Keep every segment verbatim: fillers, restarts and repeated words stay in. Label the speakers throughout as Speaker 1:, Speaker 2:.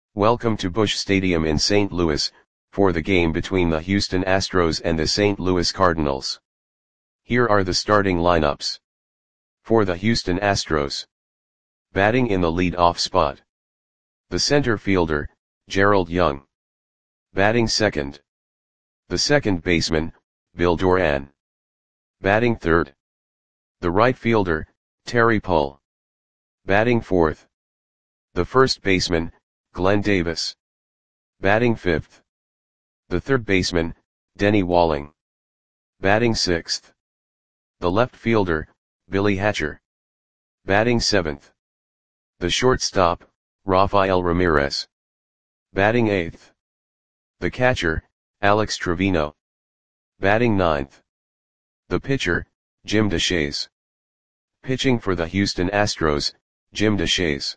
Speaker 1: Welcome to Busch Stadium in Saint Louis, for the game between the Houston Astros and the Saint Louis Cardinals. Here are the starting lineups. For the Houston Astros. Batting in the lead-off spot. The center fielder, Gerald Young. Batting second. The second baseman, Bill Doran. Batting third. The right fielder, Terry Pull. Batting fourth. The first baseman, Glenn Davis. Batting fifth. The third baseman, Denny Walling. Batting sixth. The left fielder, Billy Hatcher. Batting seventh. The shortstop, Rafael Ramirez. Batting eighth. The catcher, Alex Trevino. Batting ninth. The pitcher, Jim Deshaies. Pitching for the Houston Astros, Jim Deshaies.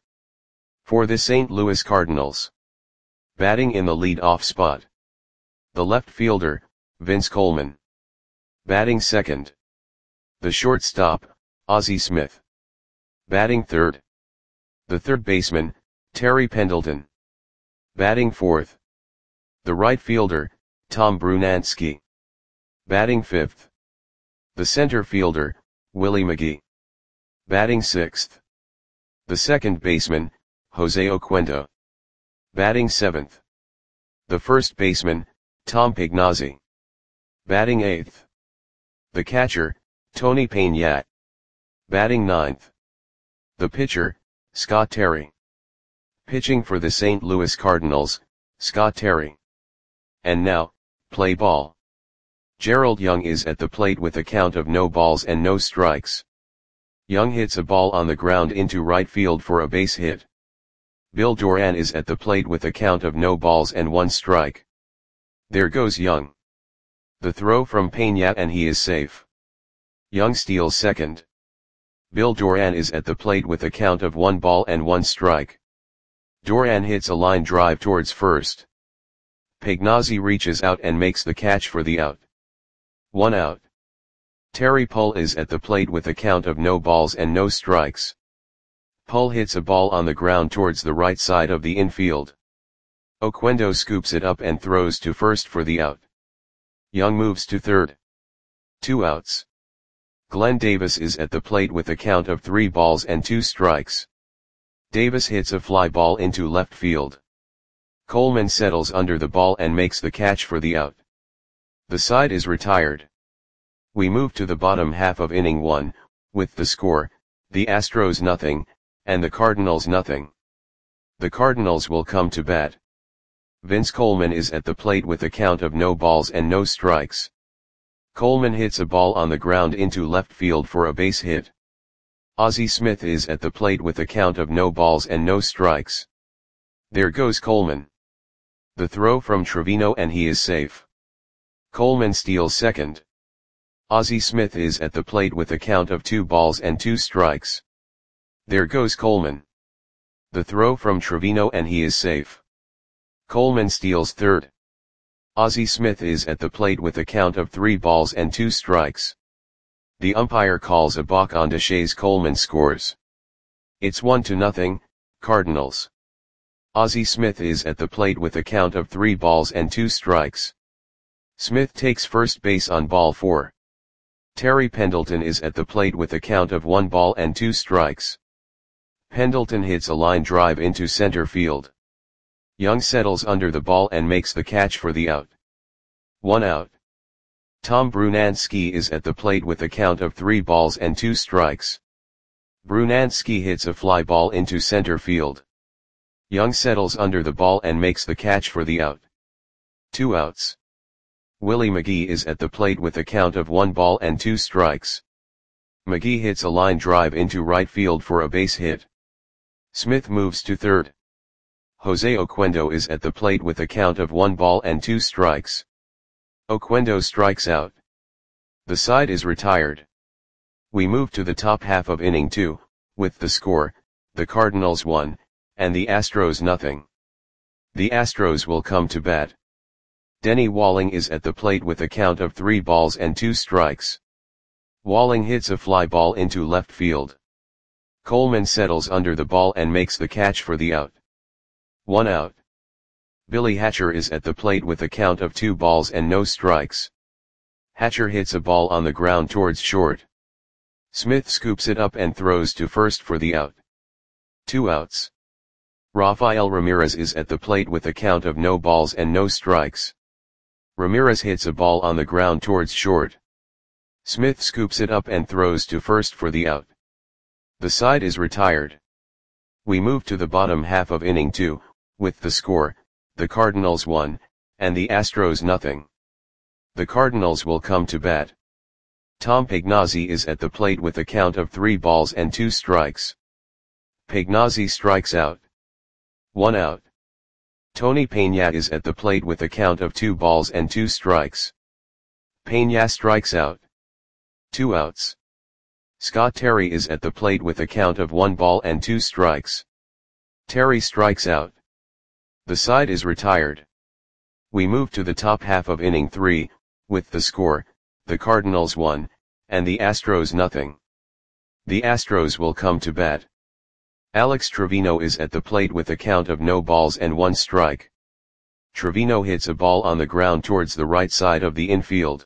Speaker 1: For the Saint Louis Cardinals. Batting in the lead-off spot. The left fielder, Vince Coleman. Batting second. The shortstop, Ozzie Smith. Batting third. The third baseman, Terry Pendleton. Batting fourth. The right fielder, Tom Brunansky. Batting fifth. The center fielder, Willie McGee. Batting sixth. The second baseman, Jose Oquendo. Batting seventh. The first baseman, Tom Pignazzi. Batting eighth. The catcher, Tony Peñate. Batting ninth. The pitcher, Scott Terry. Pitching for the Saint Louis Cardinals, Scott Terry. And now, play ball. Gerald Young is at the plate with a count of no balls and no strikes. Young hits a ball on the ground into right field for a base hit. Bill Doran is at the plate with a count of no balls and one strike. There goes Young. The throw from Peñate and he is safe. Young steals second. Bill Doran is at the plate with a count of one ball and one strike. Doran hits a line drive towards first. Pignazzi reaches out and makes the catch for the out. One out. Terry Pull is at the plate with a count of no balls and no strikes. Pull hits a ball on the ground towards the right side of the infield. Oquendo scoops it up and throws to first for the out. Young moves to third. Two outs. Glenn Davis is at the plate with a count of three balls and two strikes. Davis hits a fly ball into left field. Coleman settles under the ball and makes the catch for the out. The side is retired. We move to the bottom half of inning one, with the score, the Astros nothing, and the Cardinals nothing. The Cardinals will come to bat. Vince Coleman is at the plate with a count of no balls and no strikes. Coleman hits a ball on the ground into left field for a base hit. Ozzie Smith is at the plate with a count of no balls and no strikes. There goes Coleman. The throw from Trevino and he is safe. Coleman steals second. Ozzie Smith is at the plate with a count of two balls and two strikes. There goes Coleman. The throw from Trevino and he is safe. Coleman steals third. Ozzie Smith is at the plate with a count of three balls and two strikes. The umpire calls a balk on Deshaies. Coleman scores. It's one to nothing, Cardinals. Ozzie Smith is at the plate with a count of three balls and two strikes. Smith takes first base on ball four. Terry Pendleton is at the plate with a count of one ball and two strikes. Pendleton hits a line drive into center field. Young settles under the ball and makes the catch for the out. One out. Tom Brunansky is at the plate with a count of three balls and two strikes. Brunansky hits a fly ball into center field. Young settles under the ball and makes the catch for the out. Two outs. Willie McGee is at the plate with a count of one ball and two strikes. McGee hits a line drive into right field for a base hit. Smith moves to third. Jose Oquendo is at the plate with a count of one ball and two strikes. Oquendo strikes out. The side is retired. We move to the top half of inning two, with the score, the Cardinals one, and the Astros nothing. The Astros will come to bat. Denny Walling is at the plate with a count of three balls and two strikes. Walling hits a fly ball into left field. Coleman settles under the ball and makes the catch for the out. One out. Billy Hatcher is at the plate with a count of two balls and no strikes. Hatcher hits a ball on the ground towards short. Smith scoops it up and throws to first for the out. Two outs. Rafael Ramirez is at the plate with a count of no balls and no strikes. Ramirez hits a ball on the ground towards short. Smith scoops it up and throws to first for the out. The side is retired. We move to the bottom half of inning two, with the score, the Cardinals one, and the Astros nothing. The Cardinals will come to bat. Tom Pagnozzi is at the plate with a count of three balls and two strikes. Pagnozzi strikes out. One out. Tony Peña is at the plate with a count of two balls and two strikes. Peña strikes out. Two outs. Scott Terry is at the plate with a count of one ball and two strikes. Terry strikes out. The side is retired. We move to the top half of inning three, with the score, the Cardinals one, and the Astros nothing. The Astros will come to bat. Alex Trevino is at the plate with a count of no balls and one strike. Trevino hits a ball on the ground towards the right side of the infield.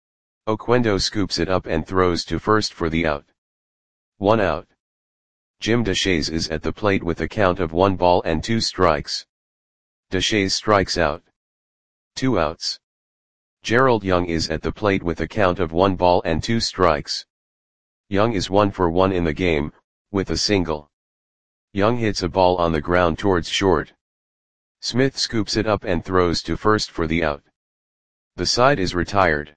Speaker 1: Oquendo scoops it up and throws to first for the out. One out. Jim Deshaies is at the plate with a count of one ball and two strikes. Deshaies strikes out. Two outs. Gerald Young is at the plate with a count of one ball and two strikes. Young is one for one in the game, with a single. Young hits a ball on the ground towards short. Smith scoops it up and throws to first for the out. The side is retired.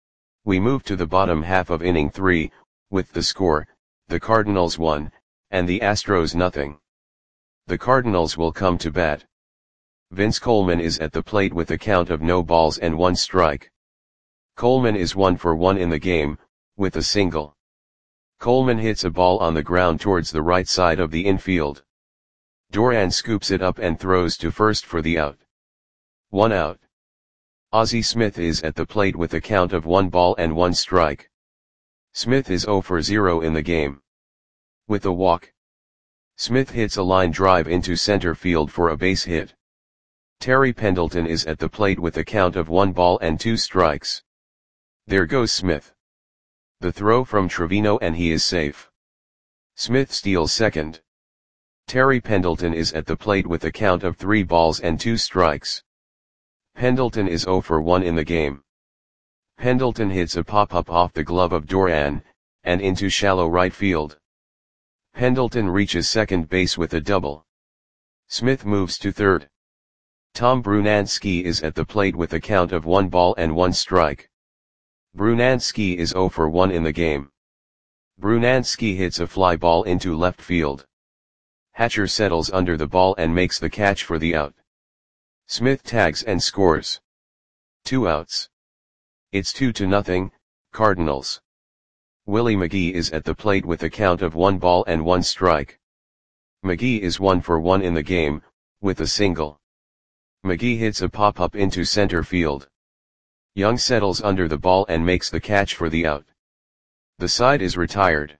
Speaker 1: We move to the bottom half of inning three, with the score, the Cardinals one, and the Astros nothing. The Cardinals will come to bat. Vince Coleman is at the plate with a count of no balls and one strike. Coleman is one for one in the game, with a single. Coleman hits a ball on the ground towards the right side of the infield. Duran scoops it up and throws to first for the out. One out. Ozzie Smith is at the plate with a count of one ball and one strike. Smith is zero for zero in the game. With a walk. Smith hits a line drive into center field for a base hit. Terry Pendleton is at the plate with a count of one ball and two strikes. There goes Smith. The throw from Trevino and he is safe. Smith steals second. Terry Pendleton is at the plate with a count of three balls and two strikes. Pendleton is zero for one in the game. Pendleton hits a pop-up off the glove of Duran, and into shallow right field. Pendleton reaches second base with a double. Smith moves to third. Tom Brunansky is at the plate with a count of one ball and one strike. Brunansky is zero for one in the game. Brunansky hits a fly ball into left field. Hatcher settles under the ball and makes the catch for the out. Smith tags and scores. Two outs. It's two to nothing, Cardinals. Willie McGee is at the plate with a count of one ball and one strike. McGee is one for one in the game, with a single. McGee hits a pop-up into center field. Young settles under the ball and makes the catch for the out. The side is retired.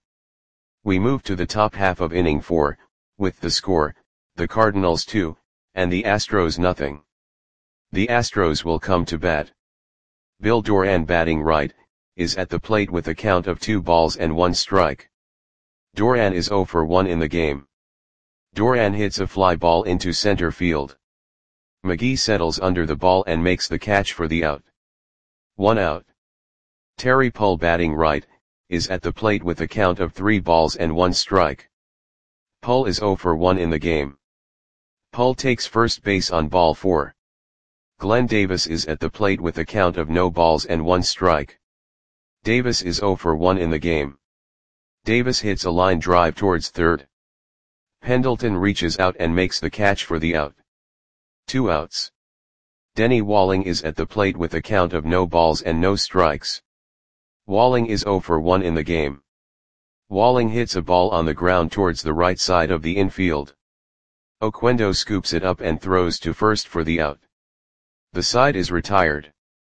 Speaker 1: We move to the top half of inning four, with the score, the Cardinals two, and the Astros nothing. The Astros will come to bat. Bill Duran, batting right, is at the plate with a count of two balls and one strike. Duran is zero for one in the game. Duran hits a fly ball into center field. McGee settles under the ball and makes the catch for the out. One out. Terry Pull, batting right, is at the plate with a count of three balls and one strike. Pull is zero for one in the game. Pull takes first base on ball four. Glenn Davis is at the plate with a count of no balls and one strike. Davis is zero for one in the game. Davis hits a line drive towards third. Pendleton reaches out and makes the catch for the out. Two outs. Denny Walling is at the plate with a count of no balls and no strikes. Walling is zero for one in the game. Walling hits a ball on the ground towards the right side of the infield. Oquendo scoops it up and throws to first for the out. The side is retired.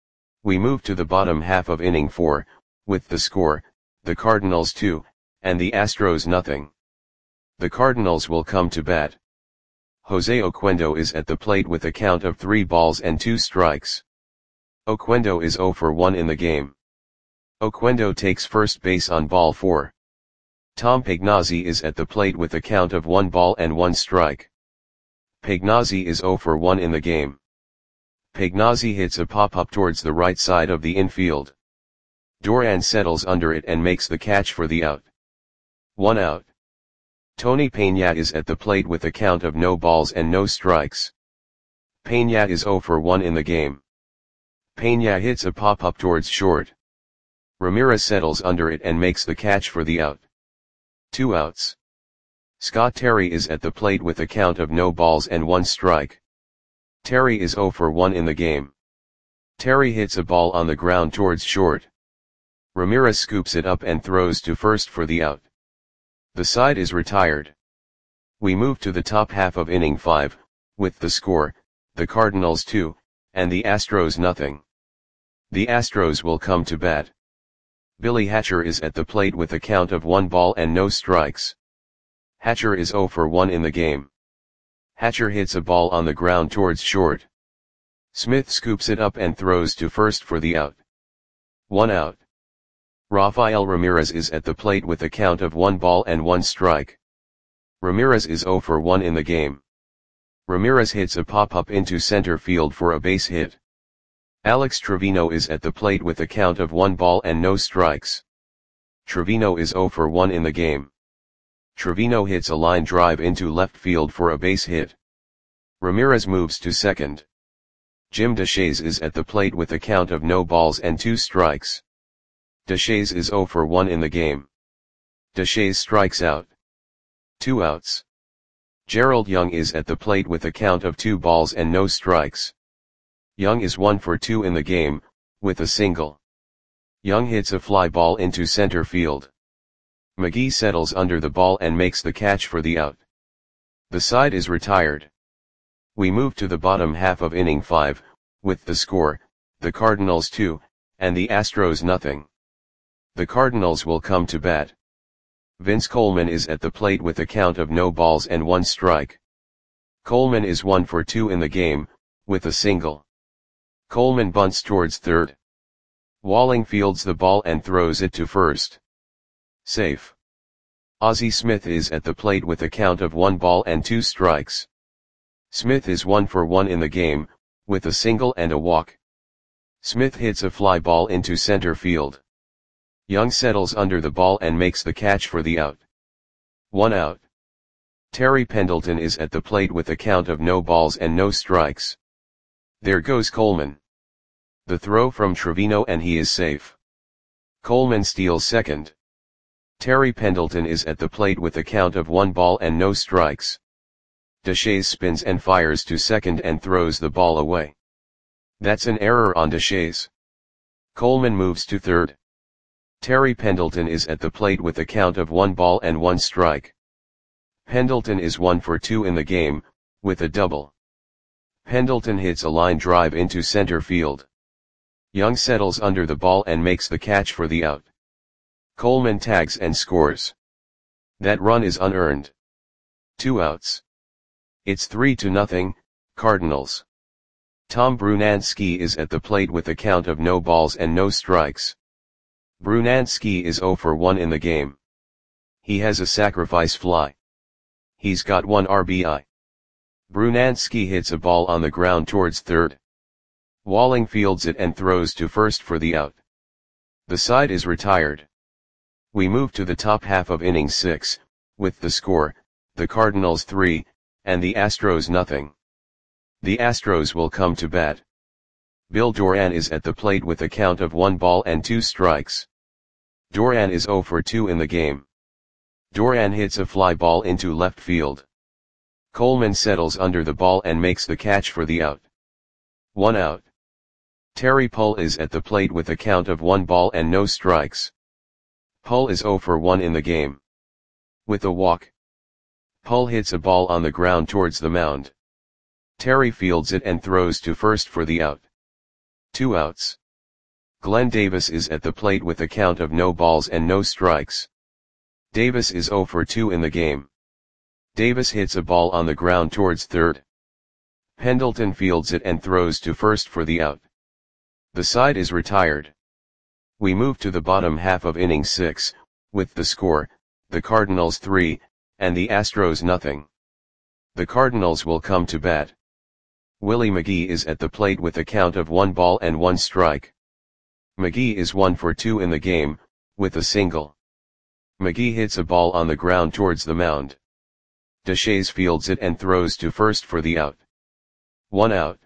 Speaker 1: We move to the bottom half of inning four, with the score, the Cardinals two, and the Astros nothing. The Cardinals will come to bat. Jose Oquendo is at the plate with a count of three balls and two strikes. Oquendo is zero for one in the game. Oquendo takes first base on ball four. Tom Pagnozzi is at the plate with a count of one ball and one strike. Pagnozzi is zero for one in the game. Pagnozzi hits a pop-up towards the right side of the infield. Duran settles under it and makes the catch for the out. One out. Tony Peña is at the plate with a count of no balls and no strikes. Peña is zero for one in the game. Peña hits a pop-up towards short. Ramirez settles under it and makes the catch for the out. Two outs. Scott Terry is at the plate with a count of no balls and one strike. Terry is zero for one in the game. Terry hits a ball on the ground towards short. Ramirez scoops it up and throws to first for the out. The side is retired. We move to the top half of inning five, with the score, the Cardinals two, and the Astros nothing. The Astros will come to bat. Billy Hatcher is at the plate with a count of one ball and no strikes. Hatcher is zero for one in the game. Hatcher hits a ball on the ground towards short. Smith scoops it up and throws to first for the out. One out. Rafael Ramirez is at the plate with a count of one ball and one strike. Ramirez is zero for one in the game. Ramirez hits a pop-up into center field for a base hit. Alex Trevino is at the plate with a count of one ball and no strikes. Trevino is zero for one in the game. Trevino hits a line drive into left field for a base hit. Ramirez moves to second. Jim Deshaies is at the plate with a count of no balls and two strikes. Deshaies is zero for one in the game. Deshaies strikes out. Two outs. Gerald Young is at the plate with a count of two balls and no strikes. Young is one for two in the game, with a single. Young hits a fly ball into center field. McGee settles under the ball and makes the catch for the out. The side is retired. We move to the bottom half of inning five, with the score, the Cardinals two, and the Astros nothing. The Cardinals will come to bat. Vince Coleman is at the plate with a count of no balls and one strike. Coleman is one for two in the game, with a single. Coleman bunts towards third. Walling fields the ball and throws it to first. Safe. Ozzie Smith is at the plate with a count of one ball and two strikes. Smith is one for one in the game, with a single and a walk. Smith hits a fly ball into center field. Young settles under the ball and makes the catch for the out. One out. Terry Pendleton is at the plate with a count of no balls and no strikes. There goes Coleman. The throw from Trevino and he is safe. Coleman steals second. Terry Pendleton is at the plate with a count of one ball and no strikes. Deshaies spins and fires to second and throws the ball away. That's an error on Deshaies. Coleman moves to third. Terry Pendleton is at the plate with a count of one ball and one strike. Pendleton is one for two in the game, with a double. Pendleton hits a line drive into center field. Young settles under the ball and makes the catch for the out. Coleman tags and scores. That run is unearned. Two outs. It's three to nothing, Cardinals. Tom Brunansky is at the plate with a count of no balls and no strikes. Brunansky is zero for one in the game. He has a sacrifice fly. He's got one R B I. Brunansky hits a ball on the ground towards third. Walling fields it and throws to first for the out. The side is retired. We move to the top half of inning six, with the score, the Cardinals three, and the Astros nothing. The Astros will come to bat. Bill Doran is at the plate with a count of one ball and two strikes. Doran is zero for two in the game. Doran hits a fly ball into left field. Coleman settles under the ball and makes the catch for the out. One out. Terry Pull is at the plate with a count of one ball and no strikes. Pull is zero for one in the game. With a walk. Pull hits a ball on the ground towards the mound. Terry fields it and throws to first for the out. Two outs. Glenn Davis is at the plate with a count of no balls and no strikes. Davis is zero for two in the game. Davis hits a ball on the ground towards third. Pendleton fields it and throws to first for the out. The side is retired. We move to the bottom half of inning six, with the score, the Cardinals three, and the Astros nothing. The Cardinals will come to bat. Willie McGee is at the plate with a count of one ball and one strike. McGee is one for two in the game, with a single. McGee hits a ball on the ground towards the mound. Deshaies fields it and throws to first for the out. One out.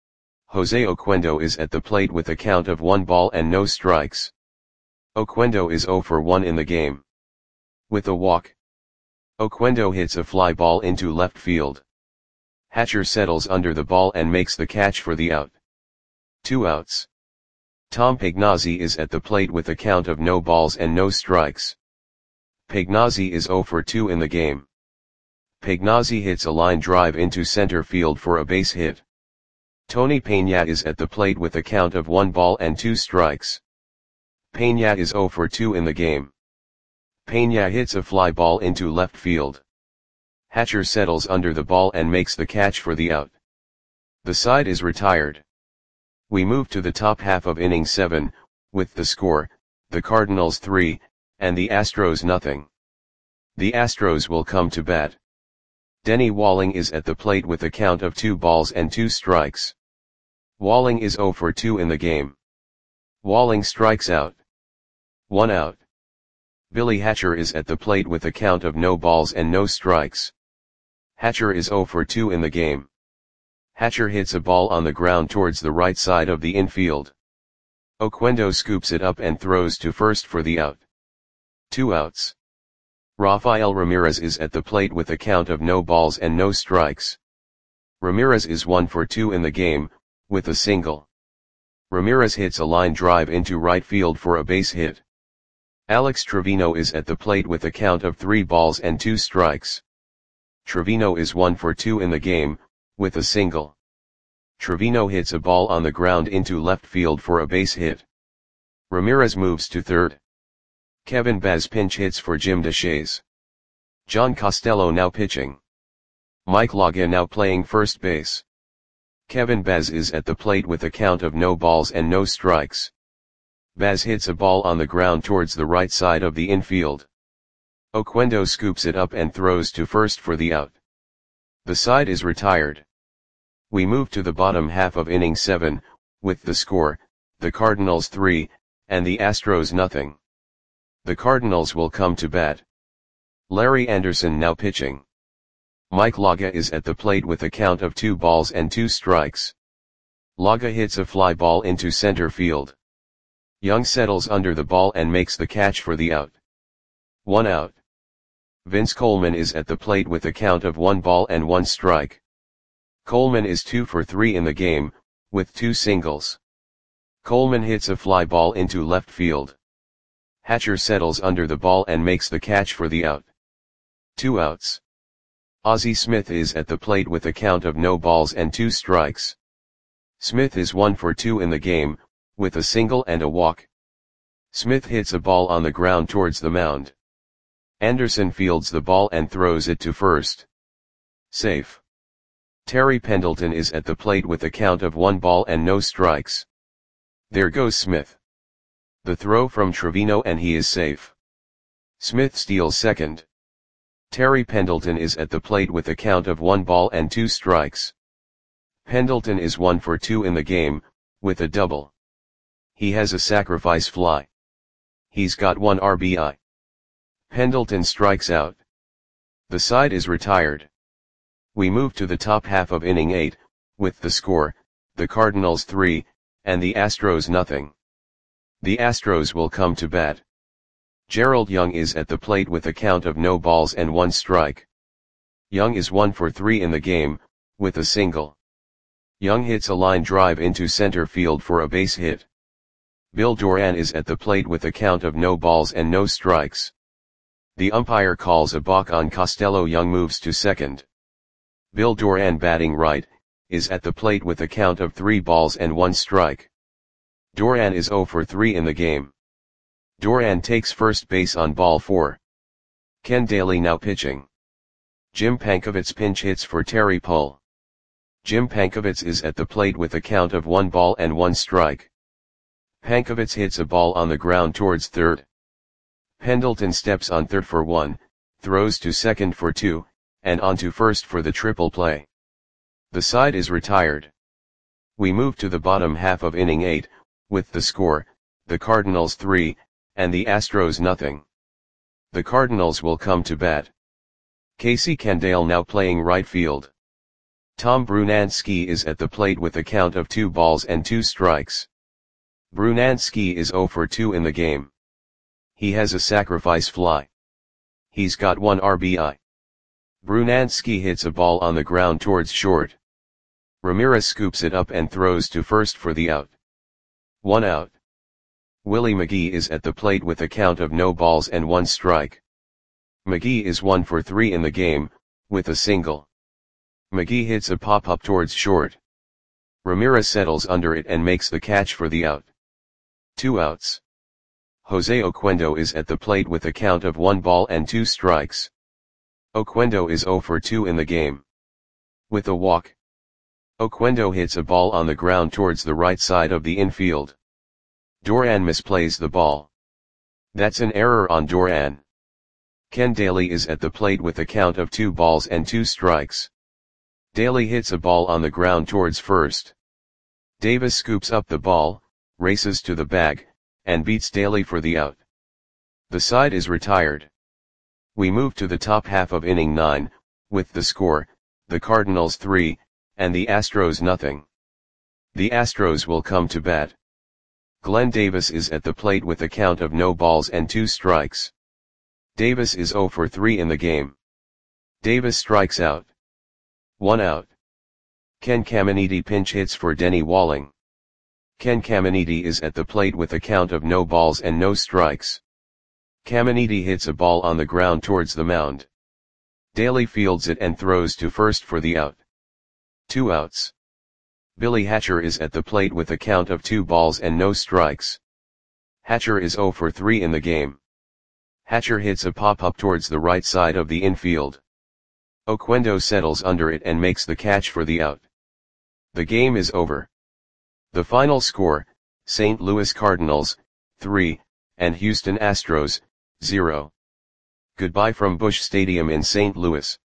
Speaker 1: Jose Oquendo is at the plate with a count of one ball and no strikes. Oquendo is zero for one in the game. With a walk, Oquendo hits a fly ball into left field. Hatcher settles under the ball and makes the catch for the out. Two outs. Tom Pagnozzi is at the plate with a count of no balls and no strikes. Pagnozzi is zero for two in the game. Pagnozzi hits a line drive into center field for a base hit. Tony Peña is at the plate with a count of one ball and two strikes. Peña is zero for two in the game. Peña hits a fly ball into left field. Hatcher settles under the ball and makes the catch for the out. The side is retired. We move to the top half of inning seven, with the score, the Cardinals three, and the Astros nothing. The Astros will come to bat. Denny Walling is at the plate with a count of two balls and two strikes. Walling is zero for two in the game. Walling strikes out. One out. Billy Hatcher is at the plate with a count of no balls and no strikes. Hatcher is zero for two in the game. Hatcher hits a ball on the ground towards the right side of the infield. Oquendo scoops it up and throws to first for the out. Two outs. Rafael Ramirez is at the plate with a count of no balls and no strikes. Ramirez is one for two in the game, with a single. Ramirez hits a line drive into right field for a base hit. Alex Trevino is at the plate with a count of three balls and two strikes. Trevino is one for two in the game, with a single. Trevino hits a ball on the ground into left field for a base hit. Ramirez moves to third. Kevin Baz pinch hits for Jim Deshaies. John Costello now pitching. Mike Laga now playing first base. Kevin Baz is at the plate with a count of no balls and no strikes. Baz hits a ball on the ground towards the right side of the infield. Oquendo scoops it up and throws to first for the out. The side is retired. We move to the bottom half of inning seven, with the score, the Cardinals three, and the Astros nothing. The Cardinals will come to bat. Larry Anderson now pitching. Mike Laga is at the plate with a count of two balls and two strikes. Laga hits a fly ball into center field. Young settles under the ball and makes the catch for the out. One out. Vince Coleman is at the plate with a count of one ball and one strike. Coleman is two for three in the game, with two singles. Coleman hits a fly ball into left field. Hatcher settles under the ball and makes the catch for the out. Two outs. Ozzie Smith is at the plate with a count of no balls and two strikes. Smith is one for two in the game, with a single and a walk. Smith hits a ball on the ground towards the mound. Anderson fields the ball and throws it to first. Safe. Terry Pendleton is at the plate with a count of one ball and no strikes. There goes Smith. The throw from Trevino and he is safe. Smith steals second. Terry Pendleton is at the plate with a count of one ball and two strikes. Pendleton is one for two in the game, with a double. He has a sacrifice fly. He's got one R B I. Pendleton strikes out. The side is retired. We move to the top half of inning eight, with the score, the Cardinals three, and the Astros nothing. The Astros will come to bat. Gerald Young is at the plate with a count of no balls and one strike. Young is one for three in the game, with a single. Young hits a line drive into center field for a base hit. Bill Doran is at the plate with a count of no balls and no strikes. The umpire calls a balk on Costello. Young moves to second. Bill Doran, batting right, is at the plate with a count of three balls and one strike. Doran is zero for three in the game. Doran takes first base on ball four. Ken Daly now pitching. Jim Pankovits pinch hits for Terry Pull. Jim Pankovits is at the plate with a count of one ball and one strike. Pankovits hits a ball on the ground towards third. Pendleton steps on third for one, throws to second for two, and on to first for the triple play. The side is retired. We move to the bottom half of inning eight, with the score, the Cardinals three, and the Astros nothing. The Cardinals will come to bat. Casey Candaele now playing right field. Tom Brunansky is at the plate with a count of two balls and two strikes. Brunansky is oh for two in the game. He has a sacrifice fly. He's got one R B I. Brunansky hits a ball on the ground towards short. Ramirez scoops it up and throws to first for the out. One out. Willie McGee is at the plate with a count of no balls and one strike. McGee is one for three in the game, with a single. McGee hits a pop-up towards short. Ramirez settles under it and makes the catch for the out. Two outs. Jose Oquendo is at the plate with a count of one ball and two strikes. Oquendo is oh for two in the game. With a walk. Oquendo hits a ball on the ground towards the right side of the infield. Doran misplays the ball. That's an error on Doran. Ken Daly is at the plate with a count of two balls and two strikes. Daly hits a ball on the ground towards first. Davis scoops up the ball, races to the bag, and beats Daly for the out. The side is retired. We move to the top half of inning nine, with the score, the Cardinals three, and the Astros nothing. The Astros will come to bat. Glenn Davis is at the plate with a count of no balls and two strikes. Davis is oh for three in the game. Davis strikes out. One out. Ken Caminiti pinch hits for Denny Walling. Ken Caminiti is at the plate with a count of no balls and no strikes. Caminiti hits a ball on the ground towards the mound. Daly fields it and throws to first for the out. Two outs. Billy Hatcher is at the plate with a count of two balls and no strikes. Hatcher is oh for three in the game. Hatcher hits a pop-up towards the right side of the infield. Oquendo settles under it and makes the catch for the out. The game is over. The final score, Saint Louis Cardinals, three, and Houston Astros, zero. Goodbye from Busch Stadium in Saint Louis.